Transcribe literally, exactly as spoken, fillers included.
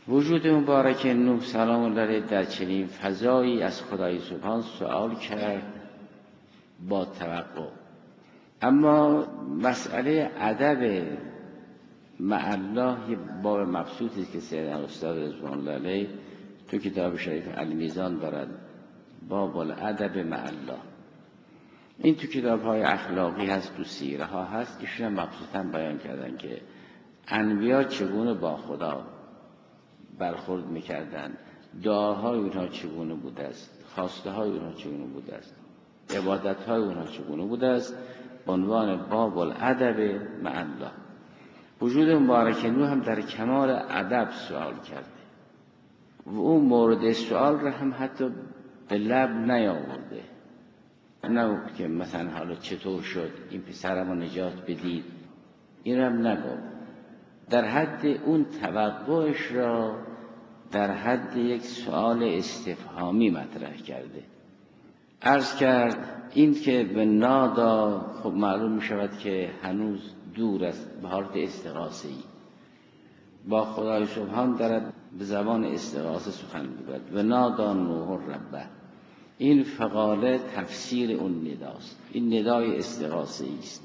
وجود مبارک نوح سلام الله علیه در چنین فضایی از خدای سبحان سوال کرد با توقع. اما مسئله ادب مع الله یه باب مبسوطی است که سیدنا استاد رضوان الله علیه تو کتاب شریف المیزان دارد، باب الادب مع الله. این تو کتاب‌های اخلاقی هست، تو سیره ها هست. ایشون مبسوطاً بیان کردن که انبیا چگونه با خدا برخورد میکردن، دعاهای اونها چگونه بوده است، خواسته های اونها چگونه بوده است، عبادت های اونها چگونه بوده است، عنوان باب الادب مع الله. وجود مبارک نوح هم در کمال ادب سوال کرده و اون مورد سوال را هم حتی به لب نیاورده، نه که مثلا حالا چطور شد این پسرم رو نجات بدید، این هم نگفت. در حد اون توقعش را در حد یک سوال استفهامی مطرح کرده. عرض کرد این که به نادا، خب معلوم می شود که هنوز دور است، به حالت استغاثه‌ای با خدای سبحان دارد به زبان استغاثه سخن می‌گوید. و نادا نوح ربه، این فقاله تفسیر اون نداست، این ندای استغاثه‌ای است.